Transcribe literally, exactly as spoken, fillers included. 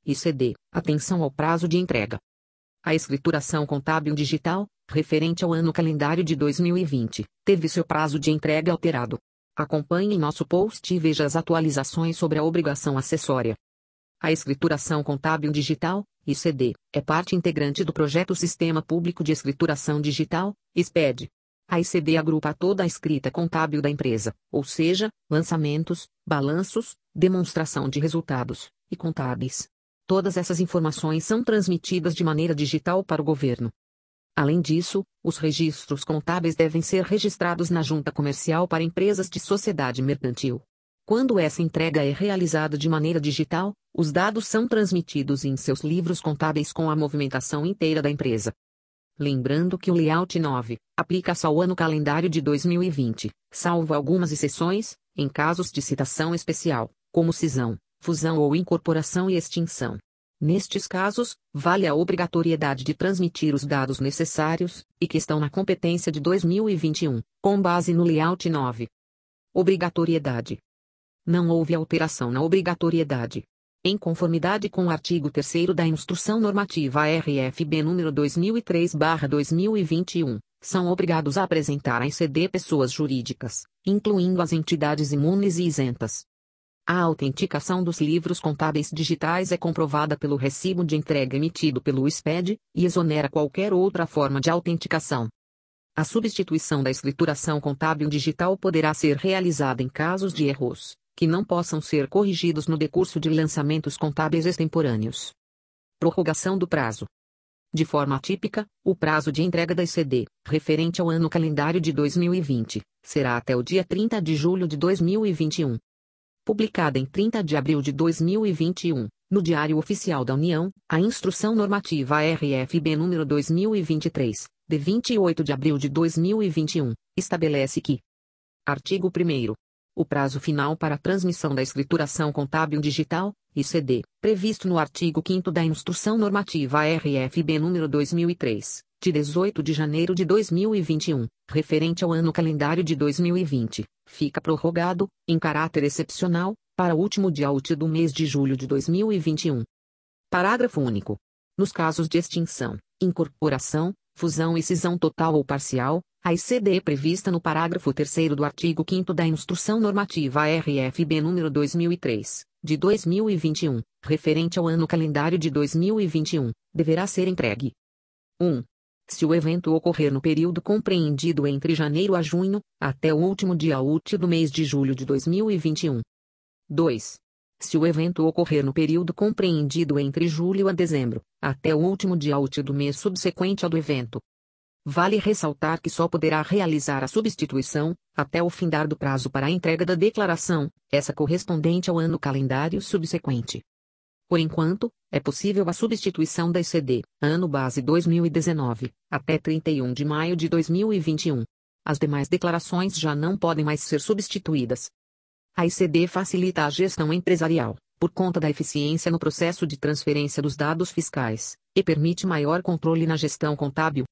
I C D, atenção ao prazo de entrega. A escrituração contábil digital, referente ao ano calendário de dois mil e vinte, teve seu prazo de entrega alterado. Acompanhe nosso post e veja as atualizações sobre a obrigação acessória. A escrituração contábil digital, I C D, é parte integrante do projeto Sistema Público de Escrituração Digital, S P E D. A I C D agrupa toda a escrita contábil da empresa, ou seja, lançamentos, balanços, demonstração de resultados, e contábeis. Todas essas informações são transmitidas de maneira digital para o governo. Além disso, os registros contábeis devem ser registrados na Junta Comercial para empresas de sociedade mercantil. Quando essa entrega é realizada de maneira digital, os dados são transmitidos em seus livros contábeis com a movimentação inteira da empresa. Lembrando que o layout nove aplica-se ao ano calendário de dois mil e vinte, salvo algumas exceções, em casos de citação especial, como cisão, fusão ou incorporação e extinção. Nestes casos, vale a obrigatoriedade de transmitir os dados necessários, e que estão na competência de dois mil e vinte e um, com base no layout nove. Obrigatoriedade. Não houve alteração na obrigatoriedade. Em conformidade com o artigo terceiro da Instrução Normativa R F B número dois mil e três barra dois mil e vinte e um, são obrigados a apresentar à I C D pessoas jurídicas, incluindo as entidades imunes e isentas. A autenticação dos livros contábeis digitais é comprovada pelo recibo de entrega emitido pelo S P E D, e exonera qualquer outra forma de autenticação. A substituição da escrituração contábil digital poderá ser realizada em casos de erros que não possam ser corrigidos no decurso de lançamentos contábeis extemporâneos. Prorrogação do prazo. De forma atípica, o prazo de entrega da I C D, referente ao ano calendário de dois mil e vinte, será até o dia trinta de julho de dois mil e vinte e um. Publicada em trinta de abril de dois mil e vinte e um, no Diário Oficial da União, a Instrução Normativa R F B número dois mil e vinte e três, de vinte e oito de abril de dois mil e vinte e um, estabelece que: artigo primeiro. O prazo final para a transmissão da escrituração contábil digital, I C D, previsto no artigo quinto da Instrução Normativa R F B número dois mil e três, de dezoito de janeiro de dois mil e vinte e um, referente ao ano calendário de dois mil e vinte, fica prorrogado, em caráter excepcional, para o último dia útil do mês de julho de dois mil e vinte e um. Parágrafo único. Nos casos de extinção, incorporação, fusão e cisão total ou parcial, a I C D prevista no parágrafo terceiro do artigo quinto da Instrução Normativa R F B número dois mil e três, de dois mil e vinte e um, referente ao ano calendário de dois mil e vinte e um, deverá ser entregue. um. Se o evento ocorrer no período compreendido entre janeiro a junho, até o último dia útil do mês de julho de dois mil e vinte e um. dois. Se o evento ocorrer no período compreendido entre julho a dezembro, até o último dia útil do mês subsequente ao do evento. Vale ressaltar que só poderá realizar a substituição, até o findar do prazo para a entrega da declaração, essa correspondente ao ano calendário subsequente. Por enquanto, é possível a substituição da I C D, ano base dois mil e dezenove, até trinta e um de maio de dois mil e vinte e um. As demais declarações já não podem mais ser substituídas. A I C D facilita a gestão empresarial, por conta da eficiência no processo de transferência dos dados fiscais, e permite maior controle na gestão contábil.